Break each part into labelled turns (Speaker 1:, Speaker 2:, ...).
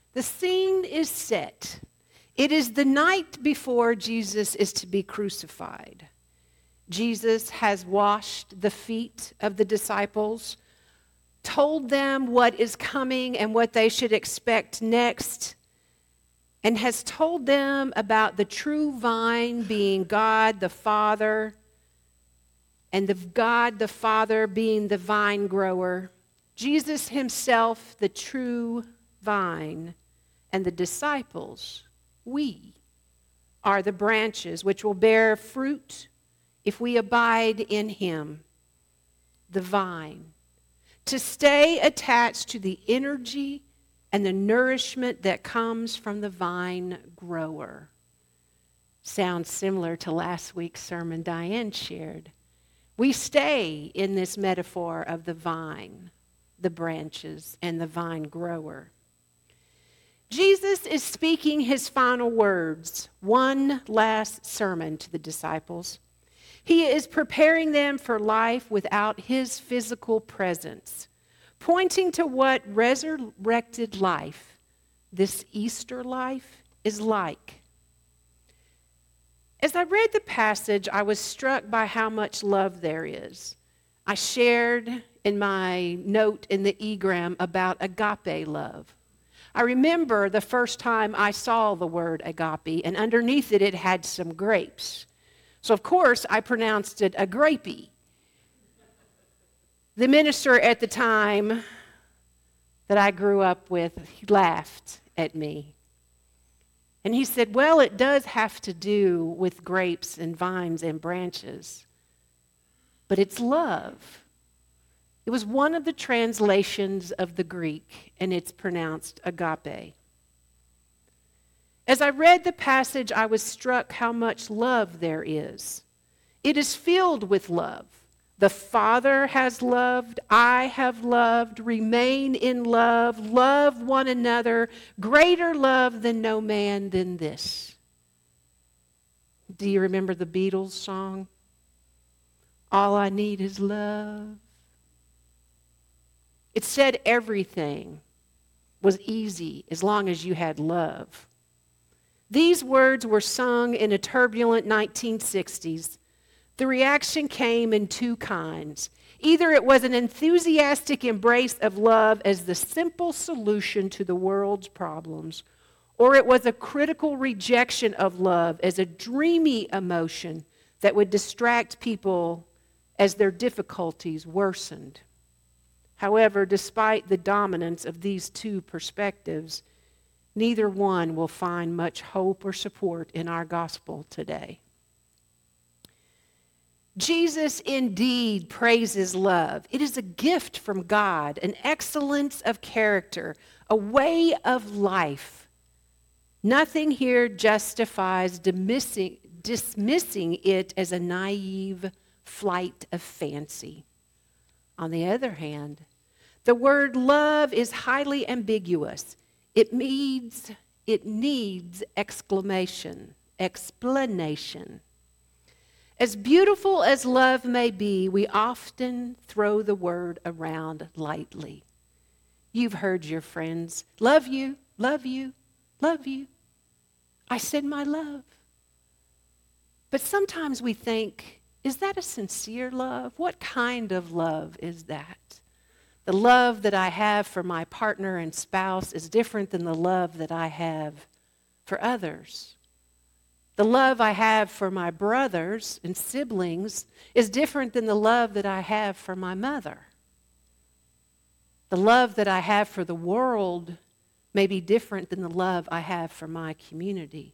Speaker 1: The scene is set. It is the night before Jesus is to be crucified. Jesus has washed the feet of the disciples, told them what is coming and what they should expect next, and has told them about the true vine being God the Father, and God the Father being the vine grower. Jesus himself, the true vine, and the disciples, we, are the branches which will bear fruit if we abide in him, the vine. To stay attached to the energy and the nourishment that comes from the vine grower. Sounds similar to last week's sermon Diane shared. We stay in this metaphor of the vine, the branches, and the vine grower. Jesus is speaking his final words, one last sermon to the disciples. He is preparing them for life without his physical presence, pointing to what resurrected life, this Easter life, is like. As I read the passage, I was struck by how much love there is. I shared in my note in the egram about agape love. I remember the first time I saw the word agape, and underneath it, it had some grapes. So, of course, I pronounced it agrapey. The minister at the time that I grew up with, he laughed at me. And he said, well, it does have to do with grapes and vines and branches, but it's love. It was one of the translations of the Greek, and it's pronounced agape. As I read the passage, I was struck how much love there is. It is filled with love. The Father has loved, I have loved, remain in love, love one another, greater love than no man than this. Do you remember the Beatles song? All I need is love. It said everything was easy as long as you had love. These words were sung in a turbulent 1960s. The reaction came in two kinds. Either it was an enthusiastic embrace of love as the simple solution to the world's problems, or it was a critical rejection of love as a dreamy emotion that would distract people as their difficulties worsened. However, despite the dominance of these two perspectives, neither one will find much hope or support in our gospel today. Jesus indeed praises love. It is a gift from God, an excellence of character, a way of life. Nothing here justifies dismissing it as a naive flight of fancy. On the other hand, the word love is highly ambiguous. It needs explanation. As beautiful as love may be, we often throw the word around lightly. You've heard your friends, love you, love you, love you. I send my love. But sometimes we think, is that a sincere love? What kind of love is that? The love that I have for my partner and spouse is different than the love that I have for others. The love I have for my brothers and siblings is different than the love that I have for my mother. The love that I have for the world may be different than the love I have for my community.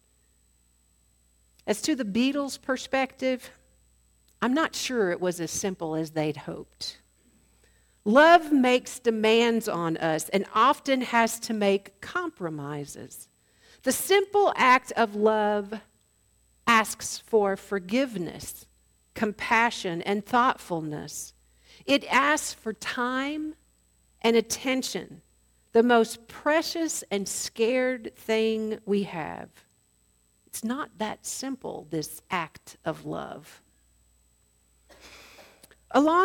Speaker 1: As to the Beatles' perspective, I'm not sure it was as simple as they'd hoped. Love makes demands on us and often has to make compromises. The simple act of love asks for forgiveness, compassion, and thoughtfulness. It asks for time and attention, the most precious and scared thing we have. It's not that simple, this act of love.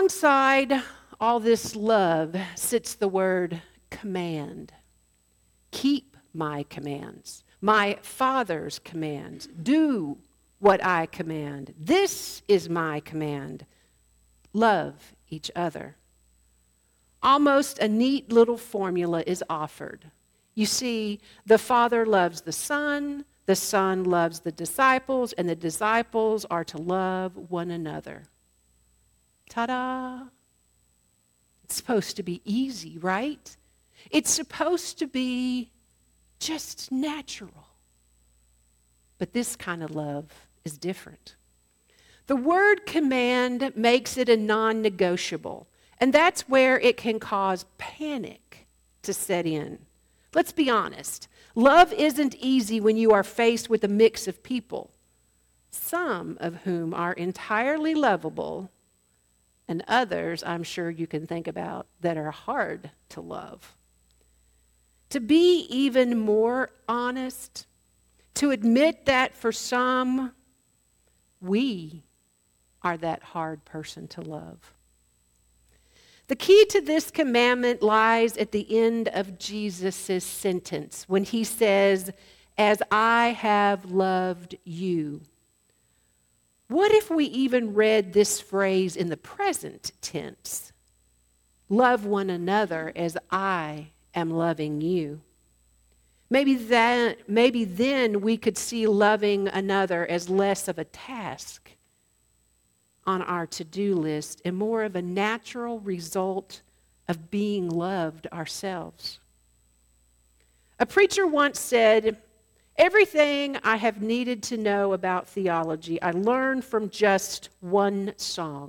Speaker 1: Alongside all this love sits the word command. Keep my commands, my Father's commands. Do what I command. This is my command. Love each other. Almost a neat little formula is offered. You see, the Father loves the Son loves the disciples, and the disciples are to love one another. Ta-da! It's supposed to be easy, right? It's supposed to be just natural. But this kind of love is different. The word command makes it a non-negotiable, and that's where it can cause panic to set in. Let's be honest. Love isn't easy when you are faced with a mix of people, some of whom are entirely lovable, and others I'm sure you can think about that are hard to love. To be even more honest, to admit that for some, we are that hard person to love. The key to this commandment lies at the end of Jesus' sentence when he says, "As I have loved you." What if we even read this phrase in the present tense? Love one another as I am loving you. Maybe then we could see loving another as less of a task on our to-do list and more of a natural result of being loved ourselves. A preacher once said, "Everything I have needed to know about theology, I learned from just one song.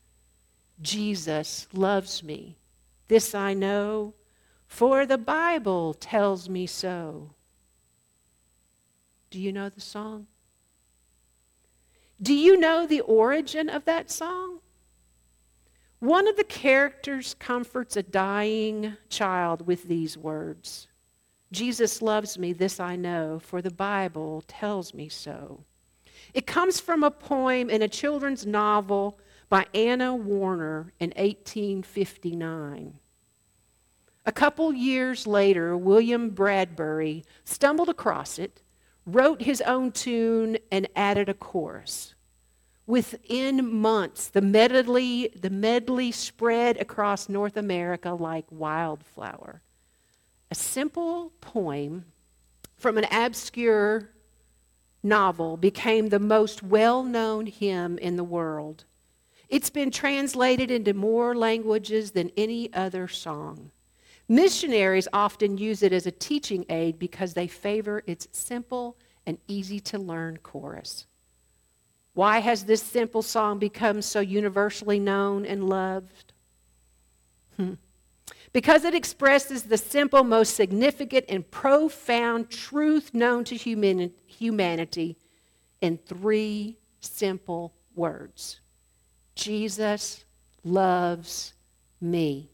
Speaker 1: Jesus loves me. This I know, for the Bible tells me so." Do you know the song? Do you know the origin of that song? One of the characters comforts a dying child with these words. Jesus loves me, this I know, for the Bible tells me so. It comes from a poem in a children's novel by Anna Warner in 1859. A couple years later, William Bradbury stumbled across it, wrote his own tune, and added a chorus. Within months, the medley spread across North America like wildflower. A simple poem from an obscure novel became the most well-known hymn in the world. It's been translated into more languages than any other song. Missionaries often use it as a teaching aid because they favor its simple and easy-to-learn chorus. Why has this simple song become so universally known and loved? Because it expresses the simple, most significant, and profound truth known to humanity in three simple words. Jesus loves me.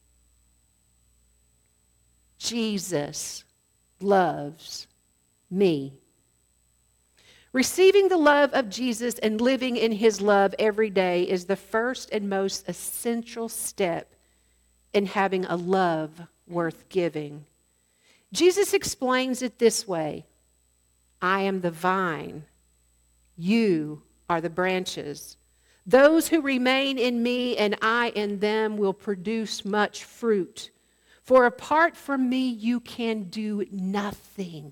Speaker 1: Jesus loves me. Receiving the love of Jesus and living in his love every day is the first and most essential step in having a love worth giving. Jesus explains it this way: I am the vine, you are the branches. Those who remain in me and I in them will produce much fruit. For apart from me, you can do nothing.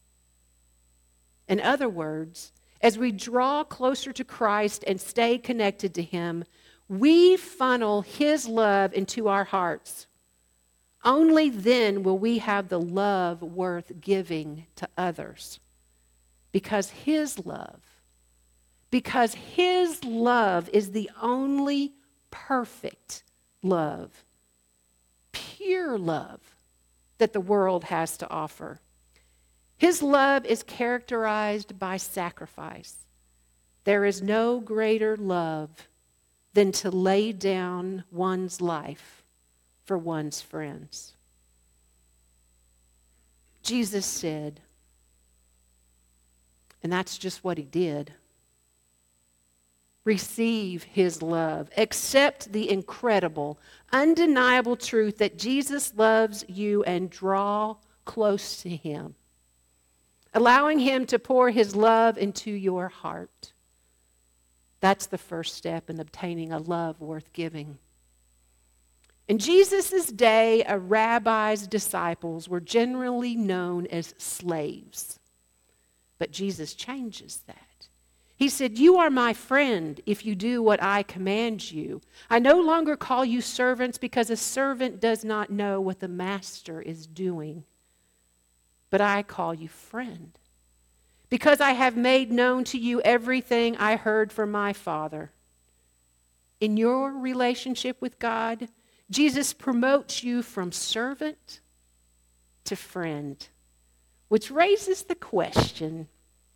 Speaker 1: In other words, as we draw closer to Christ and stay connected to him, we funnel his love into our hearts. Only then will we have the love worth giving to others. Because his love is the only perfect love, pure love that the world has to offer. His love is characterized by sacrifice. There is no greater love than to lay down one's life for one's friends. Jesus said, and that's just what he did, receive his love. Accept the incredible, undeniable truth that Jesus loves you and draw close to Him, allowing Him to pour His love into your heart. That's the first step in obtaining a love worth giving. In Jesus' day, a rabbi's disciples were generally known as slaves. But Jesus changes that. He said, "You are my friend if you do what I command you. I no longer call you servants because a servant does not know what the master is doing. But I call you friend because I have made known to you everything I heard from my Father." In your relationship with God, Jesus promotes you from servant to friend, which raises the question,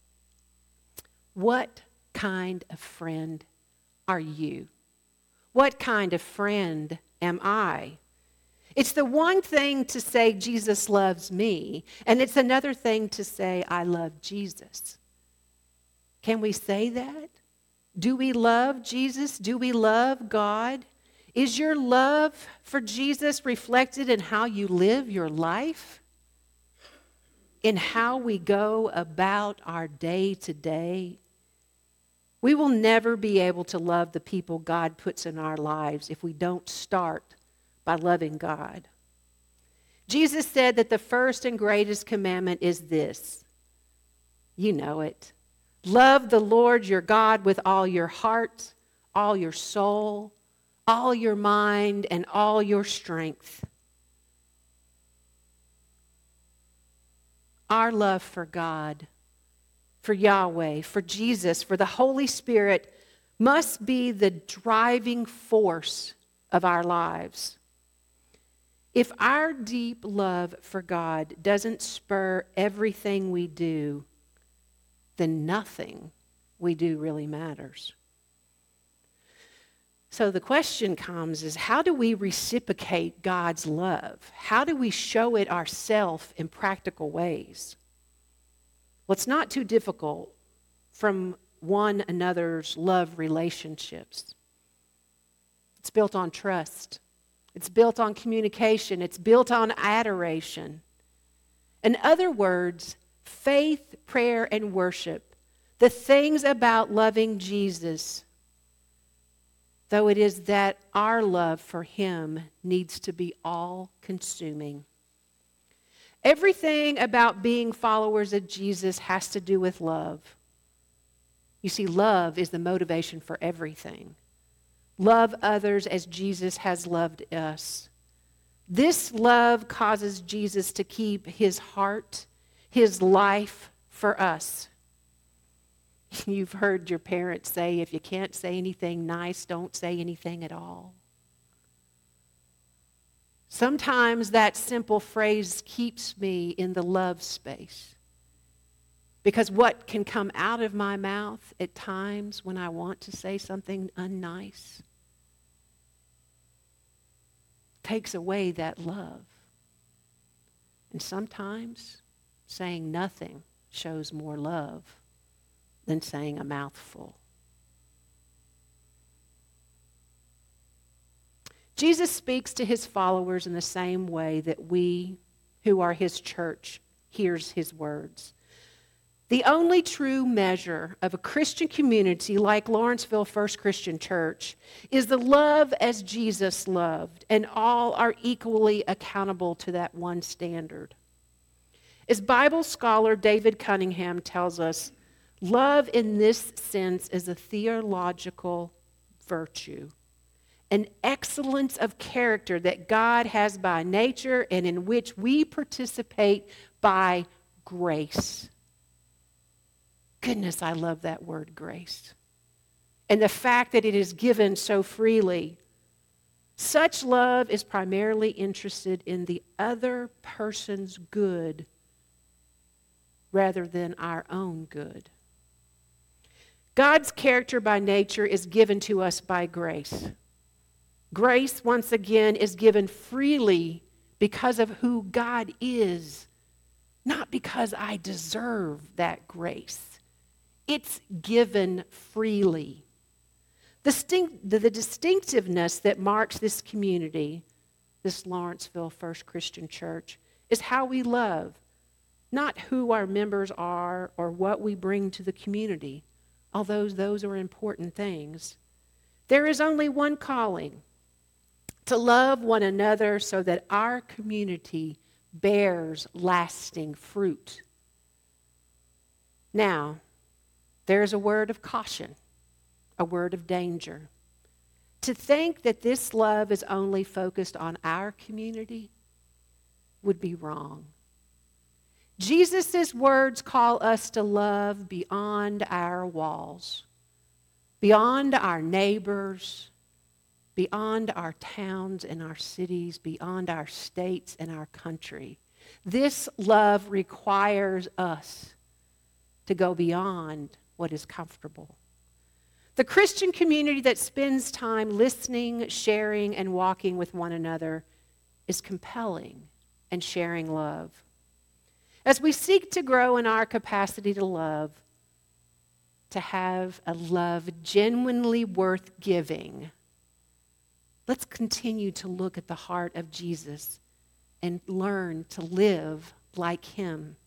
Speaker 1: what kind of friend are you? What kind of friend am I? It's the one thing to say Jesus loves me, and it's another thing to say I love Jesus. Can we say that? Do we love Jesus? Do we love God? Is your love for Jesus reflected in how you live your life? In how we go about our day to day? We will never be able to love the people God puts in our lives if we don't start by loving God. Jesus said that the first and greatest commandment is this. You know it. Love the Lord your God with all your heart, all your soul, all your mind, and all your strength. Our love for God, for Yahweh, for Jesus, for the Holy Spirit must be the driving force of our lives. If our deep love for God doesn't spur everything we do, then nothing we do really matters. So the question comes is, how do we reciprocate God's love? How do we show it ourselves in practical ways? Well, it's not too difficult from one another's love relationships. It's built on trust. It's built on communication. It's built on adoration. In other words, faith, prayer, and worship, the things about loving Jesus, though it is that our love for Him needs to be all-consuming. Everything about being followers of Jesus has to do with love. You see, love is the motivation for everything. Love others as Jesus has loved us. This love causes Jesus to keep His heart, His life for us. You've heard your parents say, if you can't say anything nice, don't say anything at all. Sometimes that simple phrase keeps me in the love space. Because what can come out of my mouth at times when I want to say something unnice takes away that love. And sometimes saying nothing shows more love than saying a mouthful. Jesus speaks to His followers in the same way that we, who are His church, hears His words. The only true measure of a Christian community like Lawrenceville First Christian Church is the love as Jesus loved, and all are equally accountable to that one standard. As Bible scholar David Cunningham tells us, love in this sense is a theological virtue, an excellence of character that God has by nature and in which we participate by grace. Goodness, I love that word, grace. And the fact that it is given so freely. Such love is primarily interested in the other person's good rather than our own good. God's character by nature is given to us by grace. Grace, once again, is given freely because of who God is, not because I deserve that grace. It's given freely. The distinctiveness that marks this community, this Lawrenceville First Christian Church, is how we love, not who our members are or what we bring to the community, although those are important things. There is only one calling: to love one another so that our community bears lasting fruit. Now, there is a word of caution, a word of danger. To think that this love is only focused on our community would be wrong. Jesus' words call us to love beyond our walls, beyond our neighbors, beyond our towns and our cities, beyond our states and our country. This love requires us to go beyond what is comfortable. The Christian community that spends time listening, sharing, and walking with one another is compelling and sharing love. As we seek to grow in our capacity to love, to have a love genuinely worth giving, let's continue to look at the heart of Jesus and learn to live like him.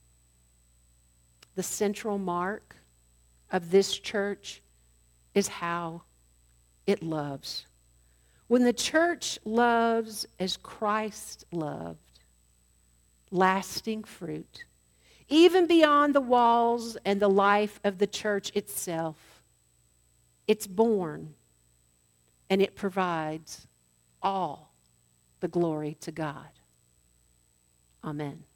Speaker 1: The central mark of this church is how it loves. When the church loves as Christ loved, lasting fruit, even beyond the walls and the life of the church itself, it's born and it provides all the glory to God. Amen.